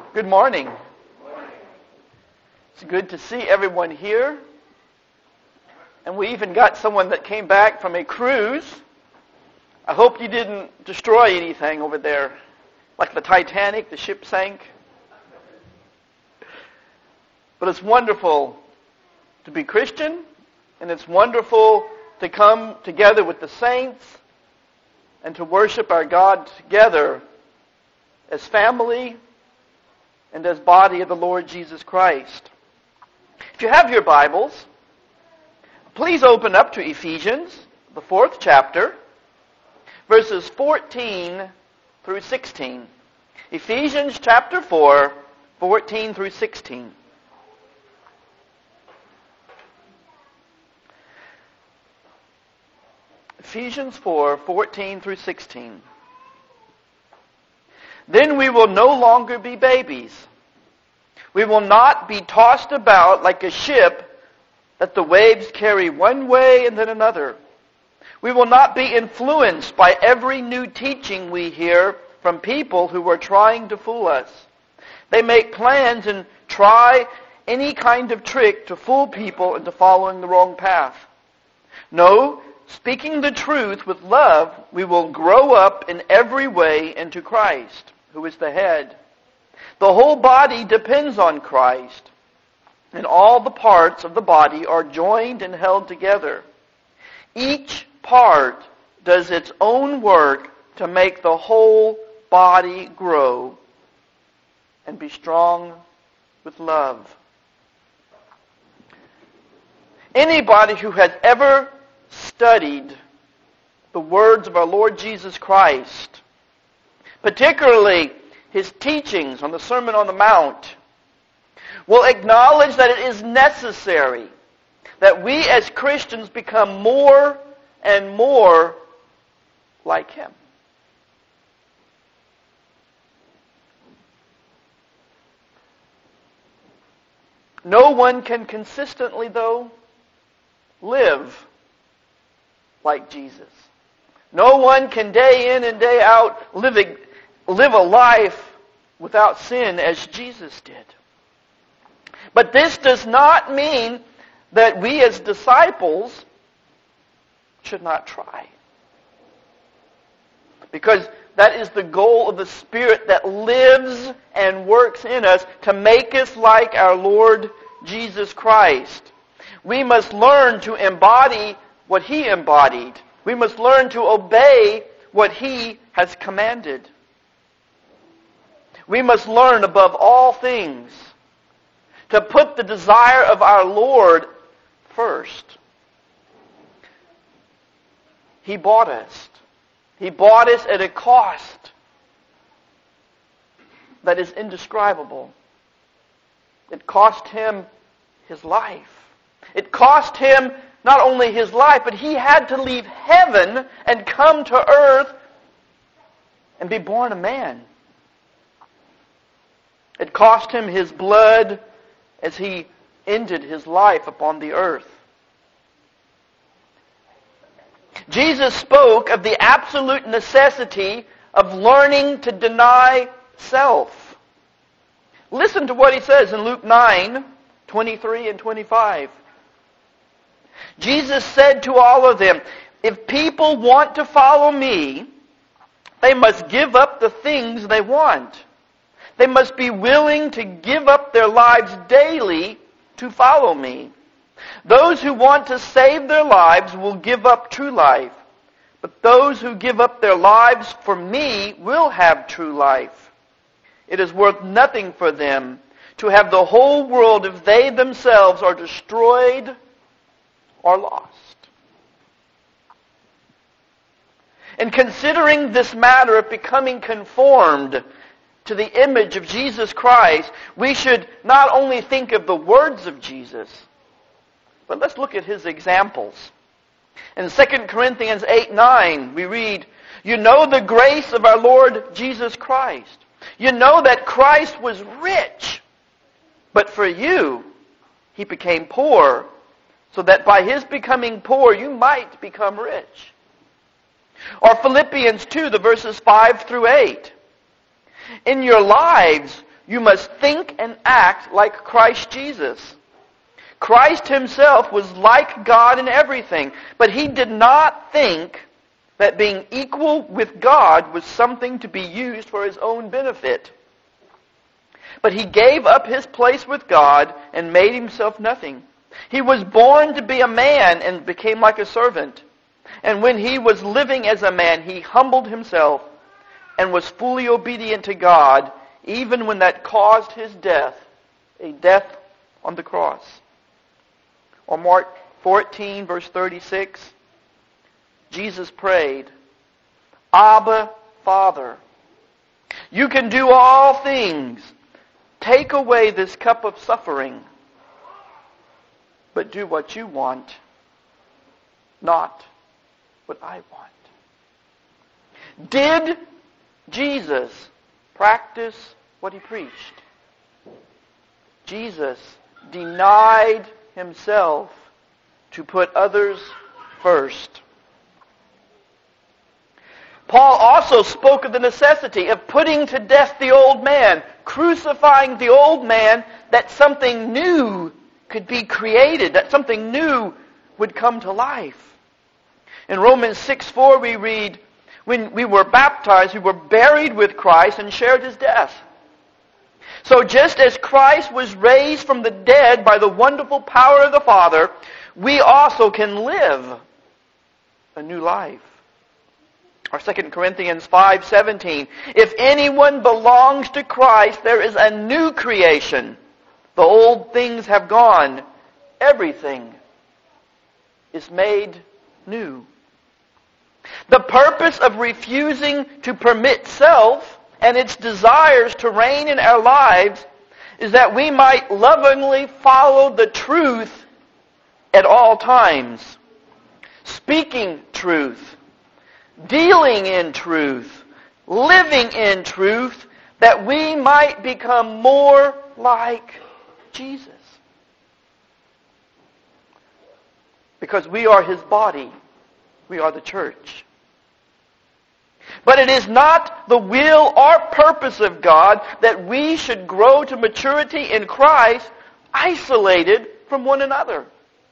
Good morning. It's good to see everyone here. And we even got someone that came back from a cruise. I hope you didn't destroy anything over there. Like the Titanic, the ship sank. But it's wonderful to be Christian, and it's wonderful to come together with the saints and to worship our God together as family and as body of the Lord Jesus Christ. If you have your Bibles, please open up to Ephesians, the 4th chapter, verses 14 through 16. Ephesians chapter 4, 14 through 16. Ephesians 4, 14 through 16. Then we will no longer be babies. We will not be tossed about like a ship that the waves carry one way and then another. We will not be influenced by every new teaching we hear from people who are trying to fool us. They make plans and try any kind of trick to fool people into following the wrong path. No, speaking the truth with love, we will grow up in every way into Christ, who is the head. The whole body depends on Christ, and all the parts of the body are joined and held together. Each part does its own work to make the whole body grow and be strong with love. Anybody who has ever studied the words of our Lord Jesus Christ, particularly His teachings on the Sermon on the Mount, will acknowledge that it is necessary that we as Christians become more and more like Him. No one can consistently, though, live like Jesus. No one can day in and day out live a life without sin as Jesus did. But this does not mean that we as disciples should not try. Because that is the goal of the Spirit that lives and works in us to make us like our Lord Jesus Christ. We must learn to embody what He embodied. We must learn to obey what He has commanded. We must learn above all things to put the desire of our Lord first. He bought us. He bought us at a cost that is indescribable. It cost Him His life. It cost Him not only His life, but He had to leave heaven and come to earth and be born a man. It cost Him His blood as He ended His life upon the earth. Jesus spoke of the absolute necessity of learning to deny self. Listen to what He says in Luke 9, 23 and 25. Jesus said to all of them, "If people want to follow me, they must give up the things they want. They must be willing to give up their lives daily to follow me. Those who want to save their lives will give up true life. But those who give up their lives for me will have true life. It is worth nothing for them to have the whole world if they themselves are destroyed or lost." In considering this matter of becoming conformed to the image of Jesus Christ, we should not only think of the words of Jesus, but let's look at His examples. In 2 Corinthians 8:9, we read, "You know the grace of our Lord Jesus Christ. You know that Christ was rich, but for you He became poor, so that by His becoming poor you might become rich." Or Philippians 2, the verses 5 through 8. "In your lives You must think and act like Christ Jesus. Christ himself was like God in everything, but he did not think that being equal with God was something to be used for his own benefit. But he gave up his place with God and made himself nothing. He was born to be a man and became like a servant. And when he was living as a man, he humbled himself and was fully obedient to God, even when that caused his death, a death on the cross. Or Mark 14, verse 36, Jesus prayed, Abba, Father, you can do all things. Take away this cup of suffering, but do what you want, not what I want. Did Jesus practice what he preached? Jesus denied himself to put others first. Paul also spoke of the necessity of putting to death the old man, crucifying the old man, that something new could be created, that something new would come to life. In Romans 6:4 we read, when we were baptized, we were buried with Christ and shared his death. So just as Christ was raised from the dead by the wonderful power of the Father, we also can live a new life. Or 2 Corinthians 5:17, if anyone belongs to Christ, there is a new creation. The old things have gone. Everything is made new. The purpose of refusing to permit self and its desires to reign in our lives is that we might lovingly follow the truth at all times, speaking truth, dealing in truth, living in truth, that we might become more like Jesus. Because we are his body. We are the church. But it is not the will or purpose of God that we should grow to maturity in Christ isolated from one another.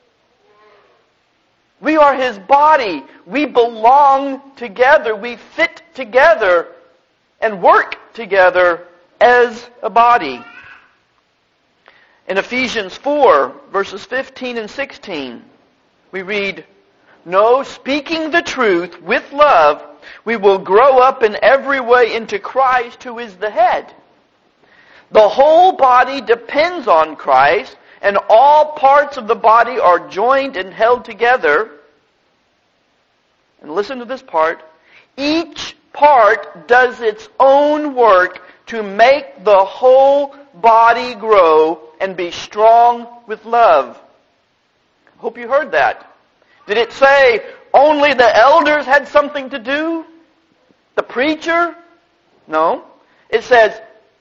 We are his body. We belong together. We fit together and work together as a body. In Ephesians 4, verses 15 and 16, we read, no, speaking the truth with love, we will grow up in every way into Christ, who is the head. The whole body depends on Christ, and all parts of the body are joined and held together. And listen to this part. Each part does its own work to make the whole body grow and be strong with love. Hope you heard that. Did it say only the elders had something to do? The preacher? No. It says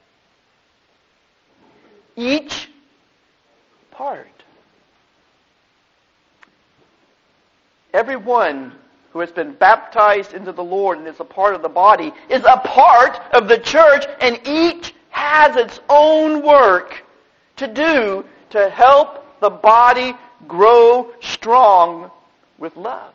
each part. Everyone who has been baptized into the Lord and is a part of the body is a part of the church, and each has its own work to do to help the body grow strong with love.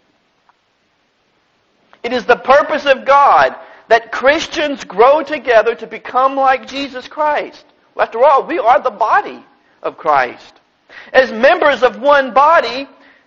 It is the purpose of God that Christians grow together to become like Jesus Christ. After all, we are the body of Christ. As members of one body,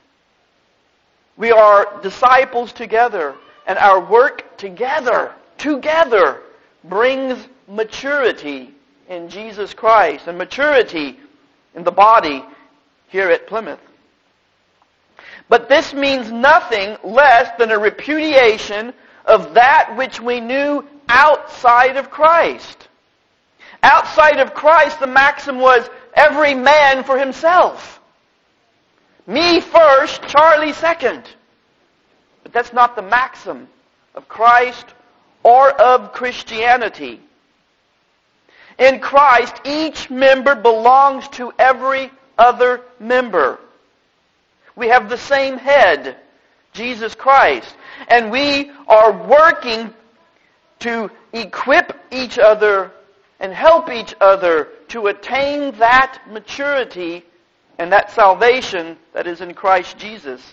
we are disciples together, and our work together brings maturity in Jesus Christ and maturity in the body here at Plymouth. But this means nothing less than a repudiation of that which we knew outside of Christ. Outside of Christ, the maxim was every man for himself. Me first, Charlie second. But that's not the maxim of Christ or of Christianity. In Christ, each member belongs to every other member. We have the same head, Jesus Christ. And we are working to equip each other and help each other to attain that maturity and that salvation that is in Christ Jesus.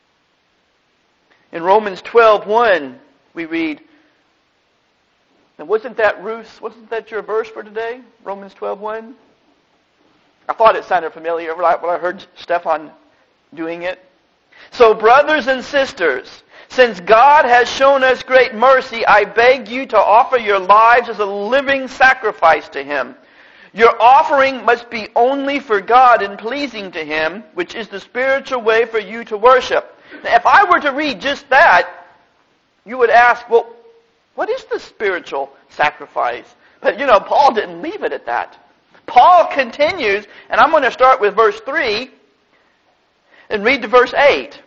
In Romans 12:1, we read, and wasn't that your verse for today? Romans 12:1? I thought it sounded familiar when I heard Stefan doing it. So brothers and sisters, since God has shown us great mercy, I beg you to offer your lives as a living sacrifice to Him. Your offering must be only for God and pleasing to Him, which is the spiritual way for you to worship. Now, if I were to read just that, you would ask, well, what is the spiritual sacrifice? But Paul didn't leave it at that. Paul continues, and I'm going to start with verse 3 and read to verse 8.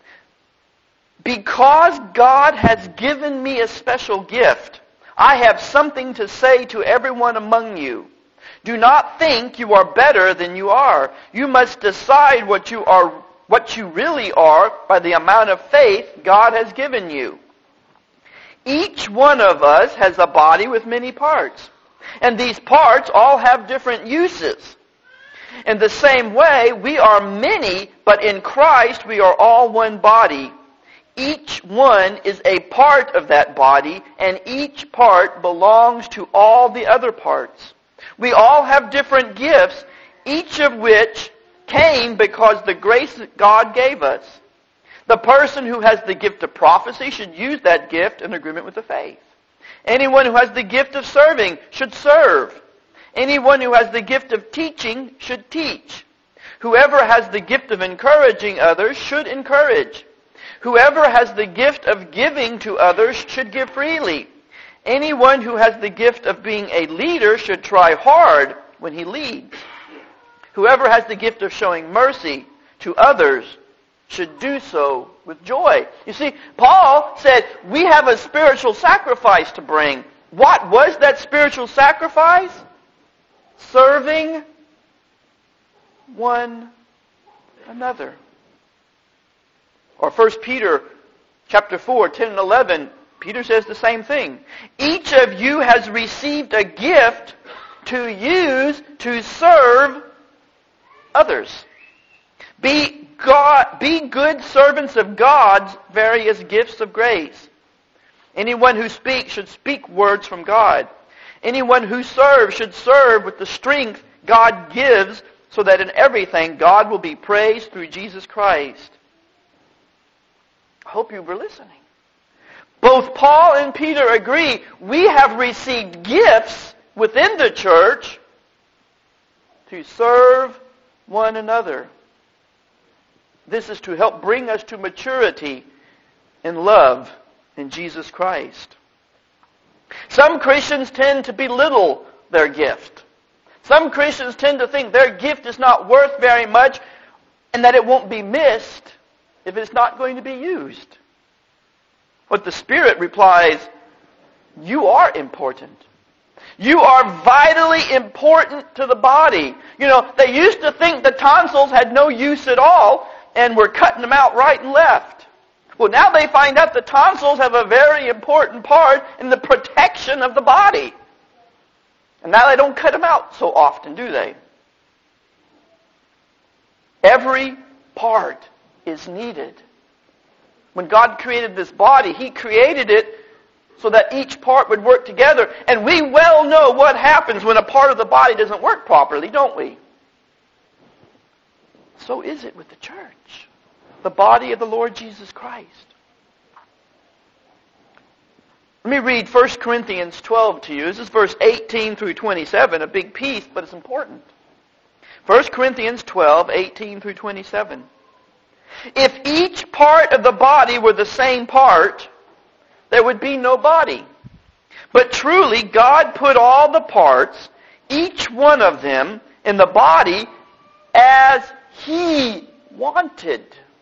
Because God has given me a special gift, I have something to say to everyone among you. Do not think you are better than you are. You must decide what you really are by the amount of faith God has given you. Each one of us has a body with many parts, and these parts all have different uses. In the same way, we are many, but in Christ we are all one body. Each one is a part of that body, and each part belongs to all the other parts. We all have different gifts, each of which came because the grace that God gave us. The person who has the gift of prophecy should use that gift in agreement with the faith. Anyone who has the gift of serving should serve. Anyone who has the gift of teaching should teach. Whoever has the gift of encouraging others should encourage. Whoever has the gift of giving to others should give freely. Anyone who has the gift of being a leader should try hard when he leads. Whoever has the gift of showing mercy to others should do so with joy. You see, Paul said, we have a spiritual sacrifice to bring. What was that spiritual sacrifice? Serving one another. Or 1 Peter chapter 4, 10 and 11, Peter says the same thing. Each of you has received a gift to use to serve others. Be good servants of God's various gifts of grace. Anyone who speaks should speak words from God. Anyone who serves should serve with the strength God gives, so that in everything God will be praised through Jesus Christ. I hope you were listening. Both Paul and Peter agree we have received gifts within the church to serve one another. This is to help bring us to maturity in love in Jesus Christ. Some Christians tend to belittle their gift. Some Christians tend to think their gift is not worth very much and that it won't be missed if it's not going to be used. But the Spirit replies, you are important. You are vitally important to the body. They used to think the tonsils had no use at all and were cutting them out right and left. Well, now they find out the tonsils have a very important part in the protection of the body. And now they don't cut them out so often, do they? Every part is needed. When God created this body, He created it so that each part would work together. And we well know what happens when a part of the body doesn't work properly, don't we? So is it with the church, the body of the Lord Jesus Christ. Let me read 1 Corinthians 12 to you. This is verse 18 through 27, a big piece, but it's important. 1 Corinthians 12, 18 through 27. If each part of the body were the same part, there would be no body. But truly, God put all the parts, each one of them, in the body as He wanted.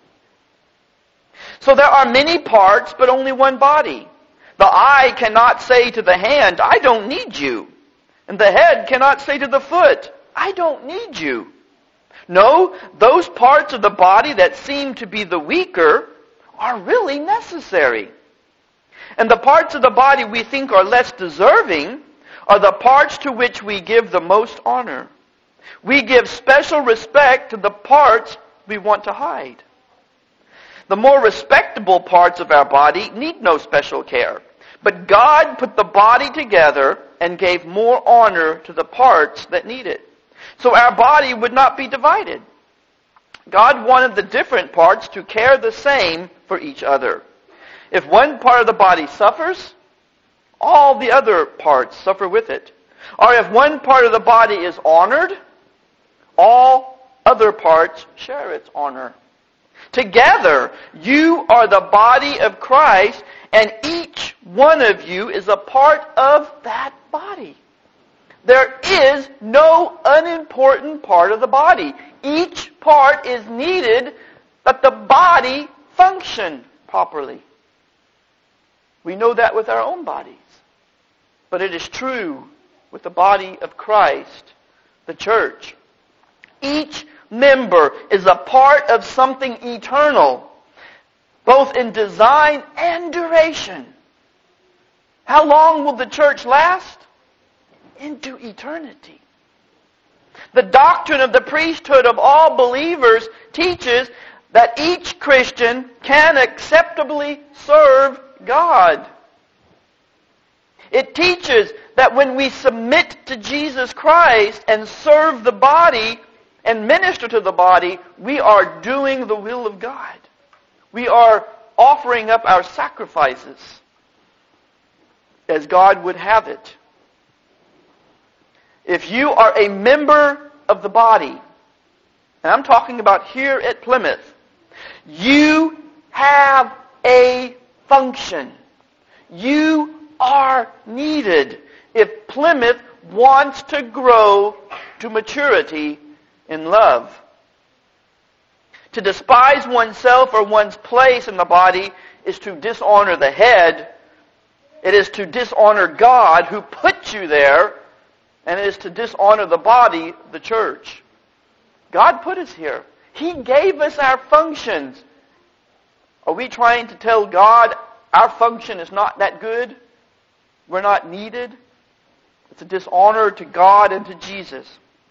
So there are many parts, but only one body. The eye cannot say to the hand, I don't need you. And the head cannot say to the foot, I don't need you. No, those parts of the body that seem to be the weaker are really necessary. And the parts of the body we think are less deserving are the parts to which we give the most honor. We give special respect to the parts we want to hide. The more respectable parts of our body need no special care. But God put the body together and gave more honor to the parts that need it. So our body would not be divided. God wanted the different parts to care the same for each other. If one part of the body suffers, all the other parts suffer with it. Or if one part of the body is honored, all other parts share its honor. Together, you are the body of Christ, and each one of you is a part of that body. There is no unimportant part of the body. Each part is needed that the body function properly. We know that with our own bodies. But it is true with the body of Christ, the church. Each member is a part of something eternal, both in design and duration. How long will the church last? Into eternity. The doctrine of the priesthood of all believers teaches that each Christian can acceptably serve God. It teaches that when we submit to Jesus Christ and serve the body and minister to the body, we are doing the will of God. We are offering up our sacrifices as God would have it. If you are a member of the body, and I'm talking about here at Plymouth, you have a function. You are needed if Plymouth wants to grow to maturity in love. To despise oneself or one's place in the body is to dishonor the head. It is to dishonor God who put you there, and it is to dishonor the body, the church. God put us here. He gave us our functions. Are we trying to tell God our function is not that good? We're not needed? It's a dishonor to God and to Jesus.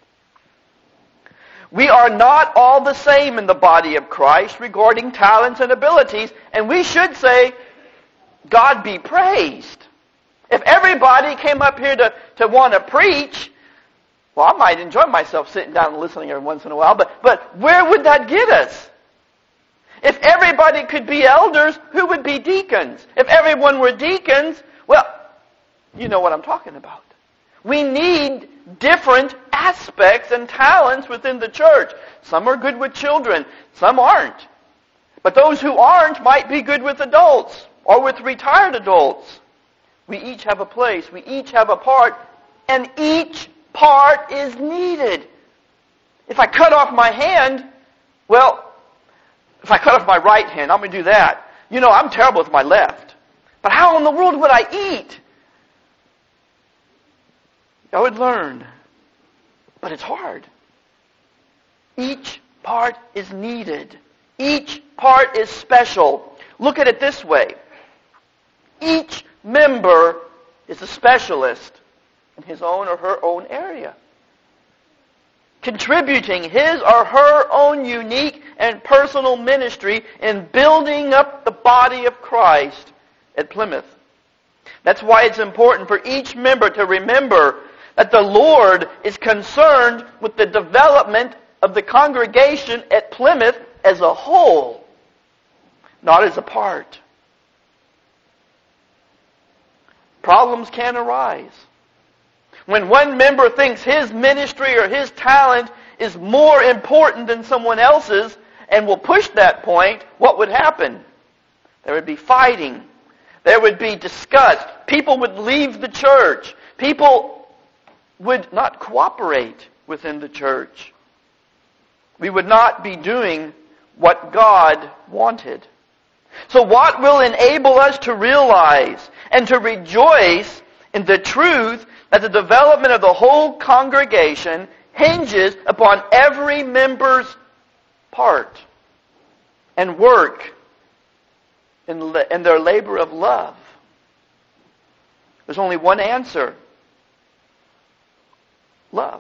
We are not all the same in the body of Christ regarding talents and abilities, and we should say, God be praised. If everybody came up here to want to preach, well, I might enjoy myself sitting down and listening every once in a while, but where would that get us? If everybody could be elders, who would be deacons? If everyone were deacons, well, you know what I'm talking about. We need different aspects and talents within the church. Some are good with children, some aren't. But those who aren't might be good with adults or with retired adults. We each have a place, we each have a part, and each part is needed. If I cut off my hand, well, if I cut off my right hand, I'm going to do that. You know, I'm terrible with my left. But how in the world would I eat? I would learn. But it's hard. Each part is needed. Each part is special. Look at it this way. Each member is a specialist in his own or her own area, contributing his or her own unique and personal ministry in building up the body of Christ at Plymouth. That's why it's important for each member to remember that the Lord is concerned with the development of the congregation at Plymouth as a whole, not as a part. Problems can arise. When one member thinks his ministry or his talent is more important than someone else's and will push that point, what would happen? There would be fighting. There would be disgust. People would leave the church. People would not cooperate within the church. We would not be doing what God wanted. So what will enable us to realize and to rejoice in the truth that the development of the whole congregation hinges upon every member's part and work in their labor of love? There's only one answer. love.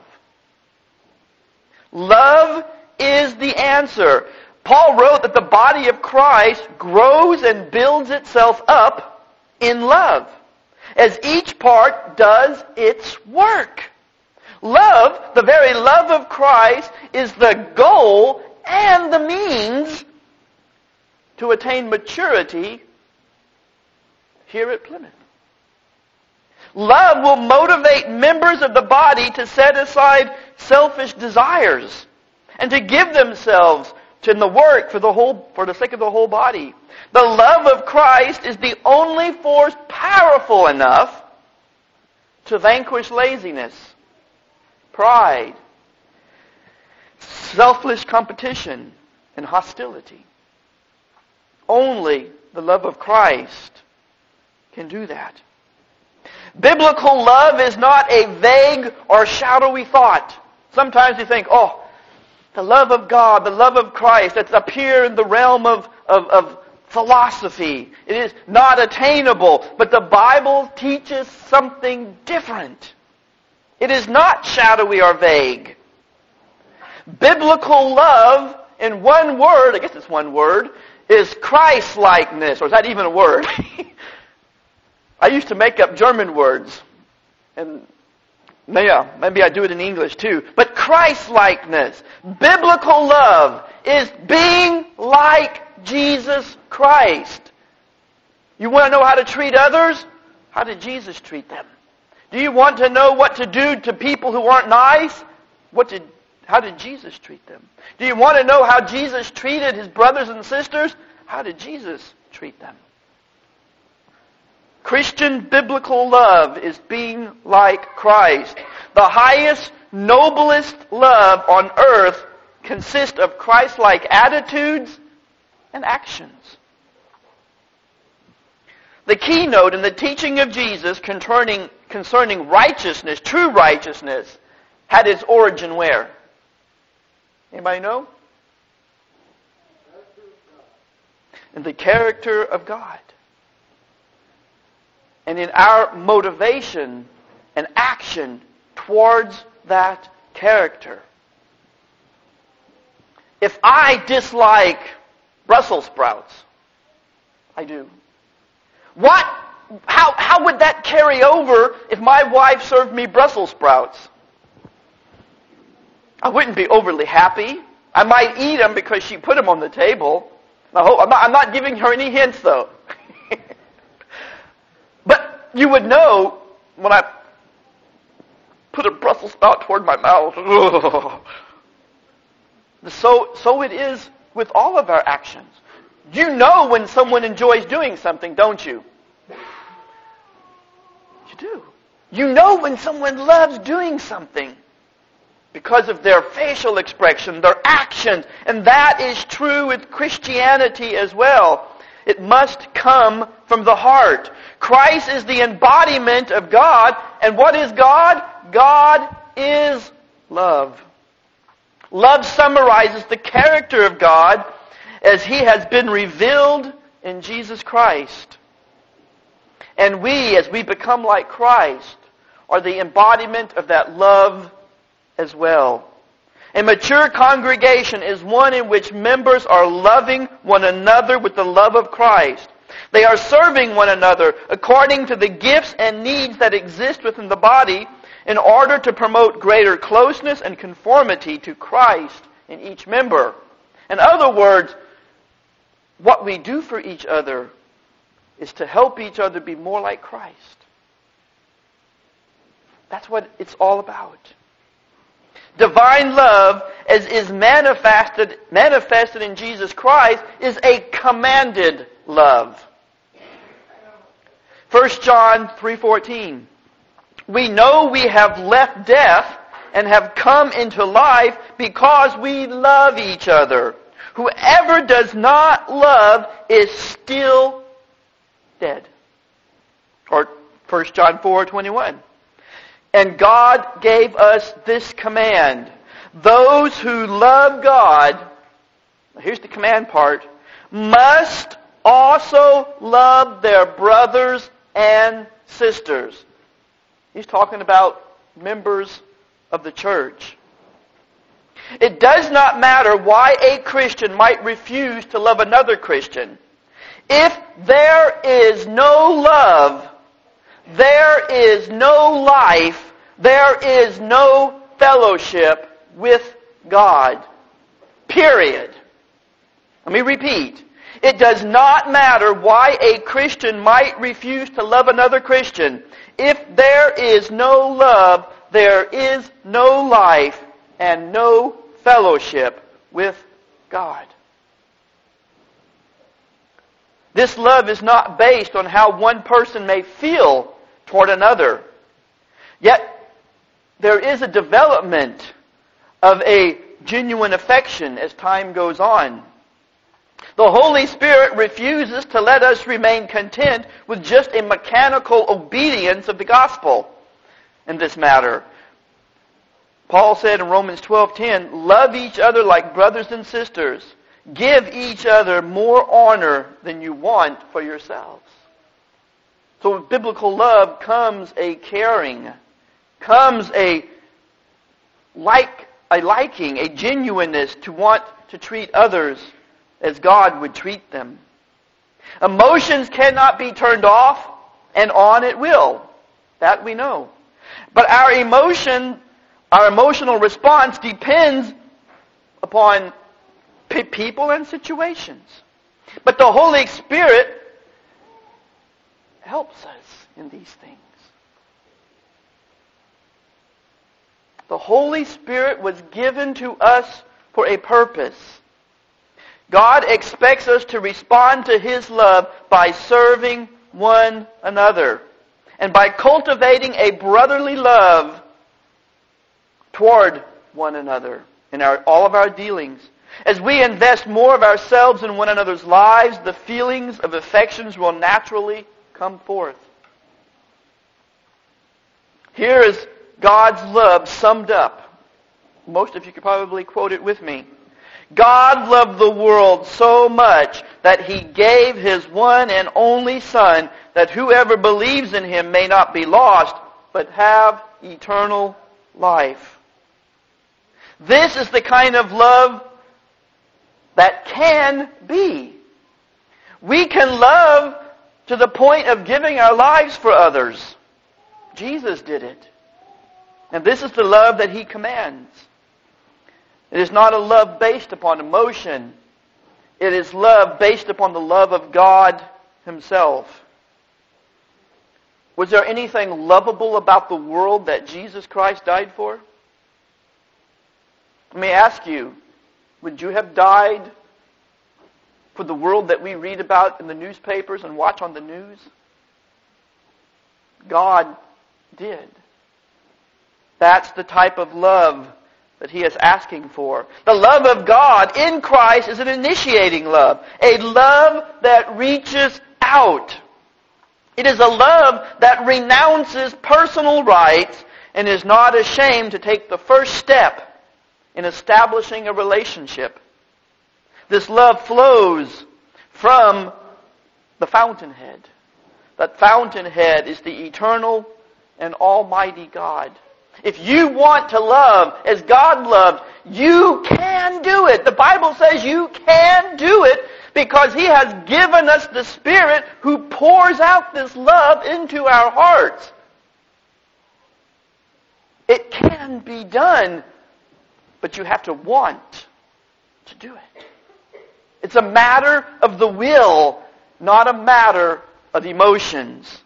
Love is the answer. Paul wrote that the body of Christ grows and builds itself up in love, as each part does its work. Love, the very love of Christ, is the goal and the means to attain maturity here at Plymouth. Love will motivate members of the body to set aside selfish desires and to give themselves to the work for the sake of the whole body. The love of Christ is the only force powerful enough to vanquish laziness, pride, selfish competition, and hostility. Only the love of Christ can do that. Biblical love is not a vague or shadowy thought. Sometimes you think, oh, the love of God, the love of Christ, that's up here in the realm of philosophy. It is not attainable. But the Bible teaches something different. It is not shadowy or vague. Biblical love, in one word, I guess it's one word, is Christ-likeness. Or is that even a word? I used to make up German words. And maybe I do it in English too. But Christ-likeness, biblical love, is being like Jesus Christ. You want to know how to treat others? How did Jesus treat them? Do you want to know what to do to people who aren't nice? How did Jesus treat them? Do you want to know how Jesus treated his brothers and sisters? How did Jesus treat them? Christian biblical love is being like Christ. The highest, noblest love on earth consists of Christ-like attitudes and actions. The keynote in the teaching of Jesus concerning righteousness, true righteousness, had its origin where? Anybody know? In the character of God. And in our motivation and action towards that character. If I dislike Brussels sprouts, I do. How would that carry over if my wife served me Brussels sprouts? I wouldn't be overly happy. I might eat them because she put them on the table. I'm not giving her any hints though. But you would know when I put a Brussels sprout toward my mouth. So it is with all of our actions. You know when someone enjoys doing something, don't you? You do. You know when someone loves doing something because of their facial expression, their actions. And that is true with Christianity as well. It must come from the heart. Christ is the embodiment of God. And what is God? God is love. Love summarizes the character of God as He has been revealed in Jesus Christ. And we, as we become like Christ, are the embodiment of that love as well. A mature congregation is one in which members are loving one another with the love of Christ. They are serving one another according to the gifts and needs that exist within the body in order to promote greater closeness and conformity to Christ in each member. In other words, what we do for each other is to help each other be more like Christ. That's what it's all about. Divine love, as is manifested in Jesus Christ, is a commanded love. 1 John 3:14. We know we have left death and have come into life because we love each other. Whoever does not love is still dead. Or 1 John 4:21. And God gave us this command. Those who love God, here's the command part, must also love their brothers and sisters. He's talking about members of the church. It does not matter why a Christian might refuse to love another Christian. If there is no love, there is no life, there is no fellowship with God. Period. Let me repeat. It does not matter why a Christian might refuse to love another Christian. If there is no love, there is no life and no fellowship with God. This love is not based on how one person may feel toward another. Yet, there is a development of a genuine affection as time goes on. The Holy Spirit refuses to let us remain content with just a mechanical obedience of the gospel in this matter. Paul said in Romans 12:10, "Love each other like brothers and sisters. Give each other more honor than you want for yourselves." So with biblical love comes a caring, comes a liking, a genuineness to want to treat others as God would treat them. Emotions cannot be turned off and on at will. That we know. But our emotional response depends upon people and situations. But the Holy Spirit helps us in these things. The Holy Spirit was given to us for a purpose. God expects us to respond to His love by serving one another and by cultivating a brotherly love toward one another in all of our dealings. As we invest more of ourselves in one another's lives, the feelings of affections will naturally come forth. Here is God's love summed up. Most of you could probably quote it with me. God loved the world so much that He gave His one and only Son, that whoever believes in Him may not be lost, but have eternal life. This is the kind of love that can be. We can love to the point of giving our lives for others. Jesus did it. And this is the love that He commands. It is not a love based upon emotion. It is love based upon the love of God Himself. Was there anything lovable about the world that Jesus Christ died for? Let me ask you, would you have died for the world that we read about in the newspapers and watch on the news? God did. That's the type of love that He is asking for. The love of God in Christ is an initiating love. A love that reaches out. It is a love that renounces personal rights and is not ashamed to take the first step in establishing a relationship. This love flows from the fountainhead. That fountainhead is the eternal and almighty God. If you want to love as God loved, you can do it. The Bible says you can do it because He has given us the Spirit who pours out this love into our hearts. It can be done, but you have to want to do it. It's a matter of the will, not a matter of emotions.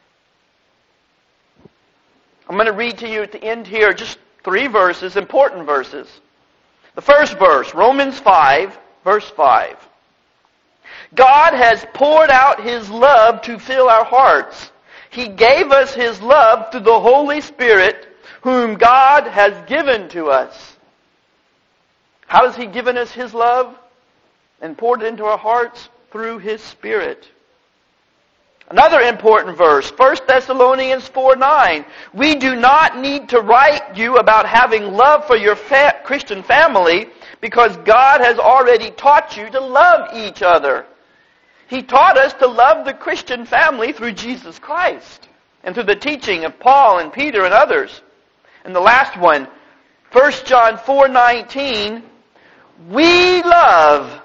I'm going to read to you at the end here just 3 verses, important verses. The first verse, Romans 5, verse 5. God has poured out His love to fill our hearts. He gave us His love through the Holy Spirit, whom God has given to us. How has He given us His love and poured it into our hearts? Through His Spirit. Another important verse, 1 Thessalonians 4:9. We do not need to write you about having love for your Christian family because God has already taught you to love each other. He taught us to love the Christian family through Jesus Christ and through the teaching of Paul and Peter and others. And the last one, 1 John 4:19, we love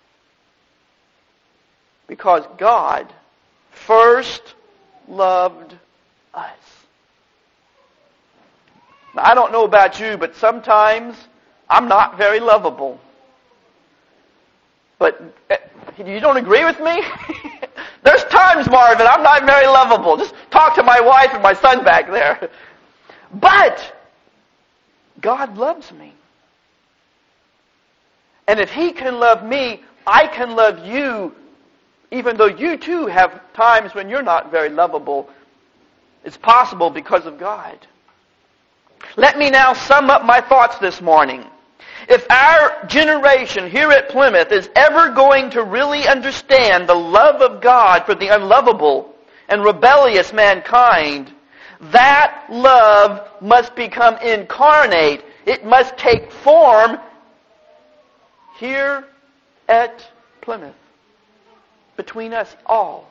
because God first loved us. Now, I don't know about you, but sometimes I'm not very lovable. But you don't agree with me? There's times, Marvin, I'm not very lovable. Just talk to my wife and my son back there. But God loves me. And if He can love me, I can love you, even though you too have times when you're not very lovable. It's possible because of God. Let me now sum up my thoughts this morning. If our generation here at Plymouth is ever going to really understand the love of God for the unlovable and rebellious mankind, that love must become incarnate. It must take form here at Plymouth, between us all.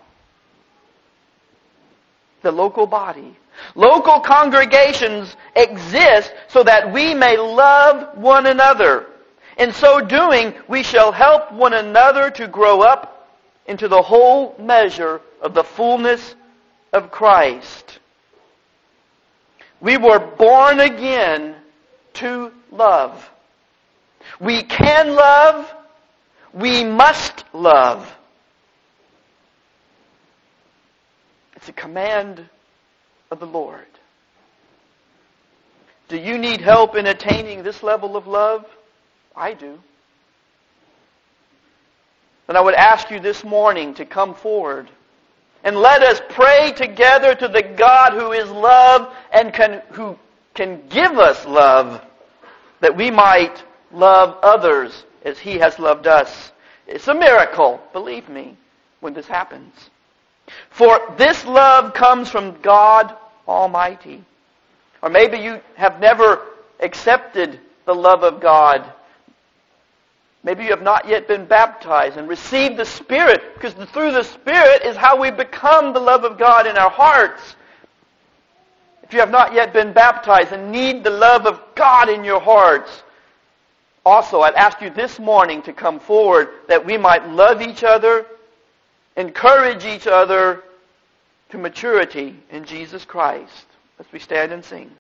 The local body. Local congregations exist so that we may love one another. In so doing, we shall help one another to grow up into the whole measure of the fullness of Christ. We were born again to love. We can love. We must love. It's a command of the Lord. Do you need help in attaining this level of love? I do. And I would ask you this morning to come forward and let us pray together to the God who is love and who can give us love, that we might love others as He has loved us. It's a miracle, believe me, when this happens. For this love comes from God Almighty. Or maybe you have never accepted the love of God. Maybe you have not yet been baptized and received the Spirit, because through the Spirit is how we become the love of God in our hearts. If you have not yet been baptized and need the love of God in your hearts, also I'd ask you this morning to come forward that we might love each other, encourage each other to maturity in Jesus Christ, as we stand and sing.